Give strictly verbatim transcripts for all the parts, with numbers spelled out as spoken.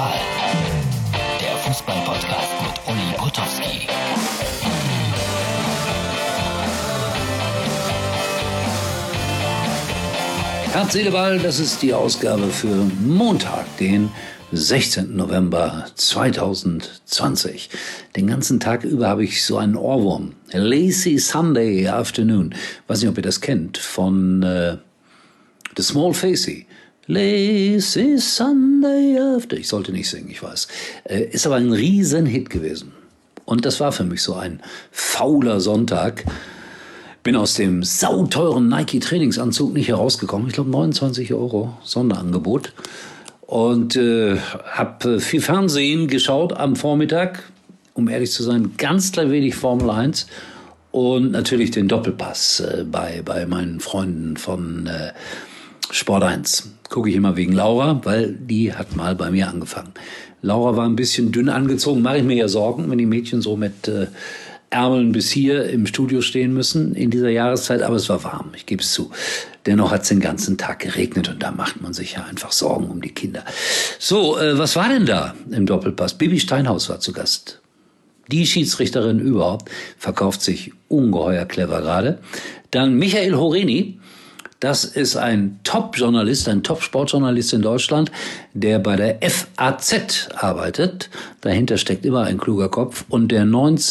Futsal, der Fußball-Podcast mit Uli Potowski. Herz, Seele, Ball, das ist die Ausgabe für Montag, den sechzehnten November zweitausendzwanzig. Den ganzen Tag über habe ich so einen Ohrwurm. Lazy Sunday Afternoon. Weiß nicht, ob ihr das kennt, von äh, The Small Faces. Lazy Sunday After. Ich sollte nicht singen, ich weiß. Äh, ist aber ein Riesenhit gewesen. Und das war für mich so ein fauler Sonntag. Bin aus dem sauteuren Nike-Trainingsanzug nicht herausgekommen. Ich glaube neunundzwanzig Euro Sonderangebot. Und äh, habe viel Fernsehen geschaut am Vormittag. Um ehrlich zu sein, ganz klein wenig Formel eins. Und natürlich den Doppelpass äh, bei, bei meinen Freunden von äh, Sport eins. Gucke ich immer wegen Laura, weil die hat mal bei mir angefangen. Laura war ein bisschen dünn angezogen. Mache ich mir ja Sorgen, wenn die Mädchen so mit äh, Ärmeln bis hier im Studio stehen müssen in dieser Jahreszeit. Aber es war warm, ich gebe es zu. Dennoch hat es den ganzen Tag geregnet und da macht man sich ja einfach Sorgen um die Kinder. So, äh, was war denn da im Doppelpass? Bibi Steinhaus war zu Gast. Die Schiedsrichterin überhaupt, verkauft sich ungeheuer clever gerade. Dann Michael Horeni. Das ist ein Top-Journalist, ein Top-Sportjournalist in Deutschland, der bei der F A Z arbeitet. Dahinter steckt immer ein kluger Kopf und der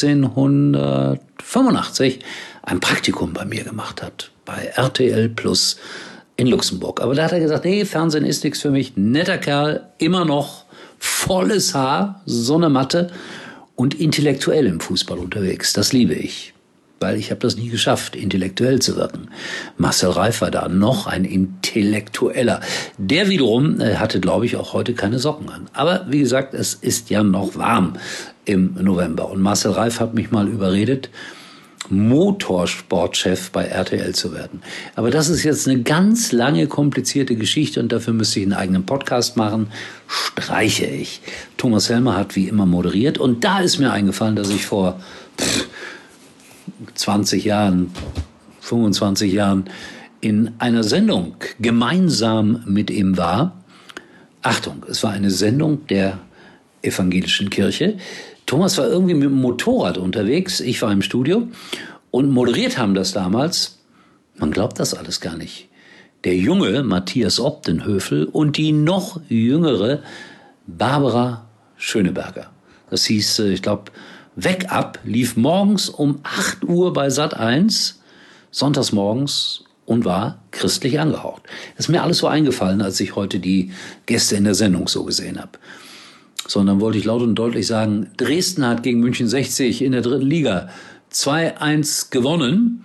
neunzehnhundertfünfundachtzig ein Praktikum bei mir gemacht hat, bei R T L Plus in Luxemburg. Aber da hat er gesagt, nee, Fernsehen ist nichts für mich. Netter Kerl, immer noch volles Haar, so eine Matte und intellektuell im Fußball unterwegs. Das liebe ich. Weil ich habe das nie geschafft, intellektuell zu wirken. Marcel Reif war da noch ein Intellektueller. Der wiederum äh, hatte, glaube ich, auch heute keine Socken an. Aber wie gesagt, es ist ja noch warm im November. Und Marcel Reif hat mich mal überredet, Motorsportchef bei R T L zu werden. Aber das ist jetzt eine ganz lange, komplizierte Geschichte und dafür müsste ich einen eigenen Podcast machen. Streiche ich. Thomas Helmer hat wie immer moderiert und da ist mir eingefallen, dass ich vor pff, zwanzig Jahren, fünfundzwanzig Jahren in einer Sendung gemeinsam mit ihm war. Achtung, es war eine Sendung der evangelischen Kirche. Thomas war irgendwie mit dem Motorrad unterwegs, ich war im Studio und moderiert haben das damals, man glaubt das alles gar nicht, der junge Matthias Opdenhövel und die noch jüngere Barbara Schöneberger. Das hieß, ich glaube, Weg ab lief morgens um acht Uhr bei Sat eins, sonntags morgens und war christlich angehaucht. Das ist mir alles so eingefallen, als ich heute die Gäste in der Sendung so gesehen habe. Sondern wollte ich laut und deutlich sagen, Dresden hat gegen München sechzig in der dritten Liga zwei eins gewonnen.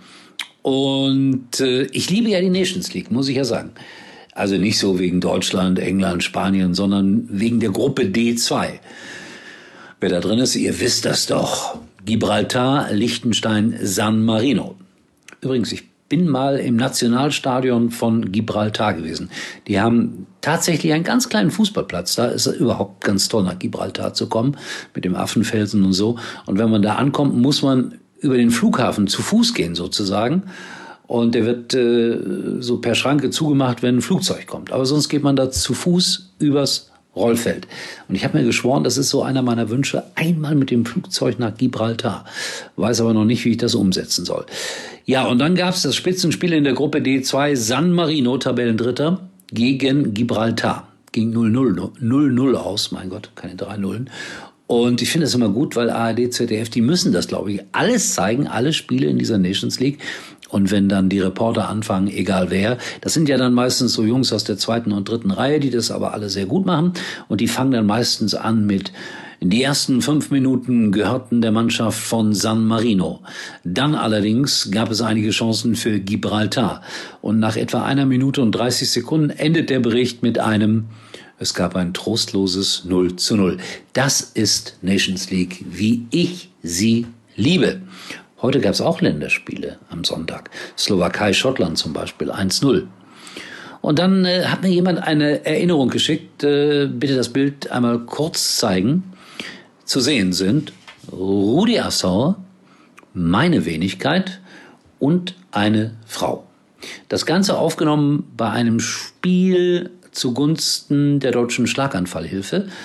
Und äh, ich liebe ja die Nations League, muss ich ja sagen. Also nicht so wegen Deutschland, England, Spanien, sondern wegen der Gruppe D zwei. Wer da drin ist, ihr wisst das doch. Gibraltar, Liechtenstein, San Marino. Übrigens, ich bin mal im Nationalstadion von Gibraltar gewesen. Die haben tatsächlich einen ganz kleinen Fußballplatz. Da ist es überhaupt ganz toll, nach Gibraltar zu kommen, mit dem Affenfelsen und so. Und wenn man da ankommt, muss man über den Flughafen zu Fuß gehen sozusagen. Und der wird äh, so per Schranke zugemacht, wenn ein Flugzeug kommt. Aber sonst geht man da zu Fuß übers Rollfeld. Und ich habe mir geschworen, das ist so einer meiner Wünsche, einmal mit dem Flugzeug nach Gibraltar. Weiß aber noch nicht, wie ich das umsetzen soll. Ja, und dann gab es das Spitzenspiel in der Gruppe D zwei, San Marino, Tabellendritter, gegen Gibraltar. Ging null null aus, mein Gott, keine drei Nullen. Und ich finde das immer gut, weil A R D, Z D F, die müssen das, glaube ich, alles zeigen, alle Spiele in dieser Nations League. Und wenn dann die Reporter anfangen, egal wer, das sind ja dann meistens so Jungs aus der zweiten und dritten Reihe, die das aber alle sehr gut machen. Und die fangen dann meistens an mit, die ersten fünf Minuten gehörten der Mannschaft von San Marino. Dann allerdings gab es einige Chancen für Gibraltar. Und nach etwa einer Minute und dreißig Sekunden endet der Bericht mit einem, es gab ein trostloses null zu null. Das ist Nations League, wie ich sie liebe. Heute gab es auch Länderspiele am Sonntag. Slowakei, Schottland zum Beispiel, eins null. Und dann äh, hat mir jemand eine Erinnerung geschickt, äh, bitte das Bild einmal kurz zeigen. Zu sehen sind Rudi Assauer, meine Wenigkeit und eine Frau. Das Ganze aufgenommen bei einem Spiel zugunsten der Deutschen Schlaganfallhilfe.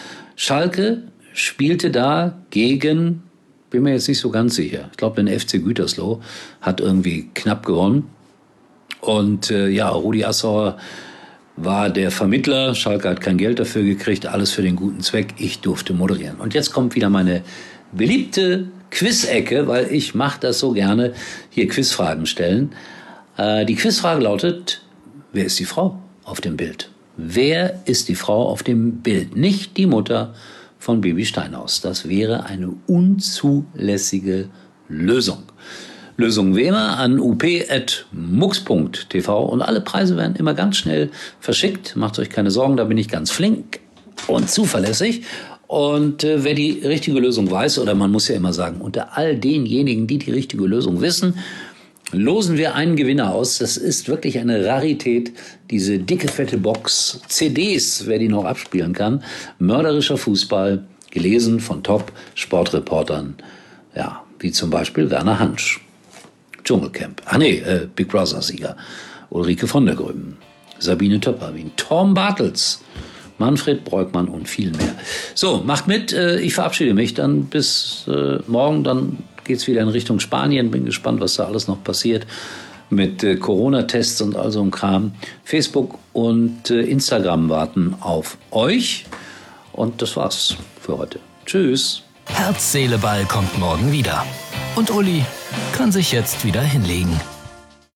Schalke spielte da gegen, bin mir jetzt nicht so ganz sicher, ich glaube den F C Gütersloh, hat irgendwie knapp gewonnen. Und äh, ja, Rudi Assauer war der Vermittler, Schalke hat kein Geld dafür gekriegt, alles für den guten Zweck, ich durfte moderieren. Und jetzt kommt wieder meine beliebte Quiz-Ecke, weil ich mache das so gerne, hier Quizfragen stellen. Äh, die Quizfrage lautet, wer ist die Frau auf dem Bild? Wer ist die Frau auf dem Bild? Nicht die Mutter von Baby Steinhaus. Das wäre eine unzulässige Lösung. Lösung wie immer an u p at mux punkt t v und alle Preise werden immer ganz schnell verschickt. Macht euch keine Sorgen, da bin ich ganz flink und zuverlässig. Und äh, wer die richtige Lösung weiß, oder man muss ja immer sagen, unter all denjenigen, die die richtige Lösung wissen, losen wir einen Gewinner aus. Das ist wirklich eine Rarität, diese dicke, fette Box, C Ds, wer die noch abspielen kann. Mörderischer Fußball, gelesen von Top-Sportreportern, ja, wie zum Beispiel Werner Hansch. Dschungelcamp. Ach nee, äh, Big Brother-Sieger. Ulrike von der Gröben. Sabine Töpperwien. Tom Bartels. Manfred Breukmann und viel mehr. So, macht mit. Äh, ich verabschiede mich dann bis äh, morgen. Dann geht's wieder in Richtung Spanien. Bin gespannt, was da alles noch passiert mit äh, Corona-Tests und all so ein Kram. Facebook und äh, Instagram warten auf euch. Und das war's für heute. Tschüss. Herz, Seele, Ball kommt morgen wieder. Und Uli kann sich jetzt wieder hinlegen.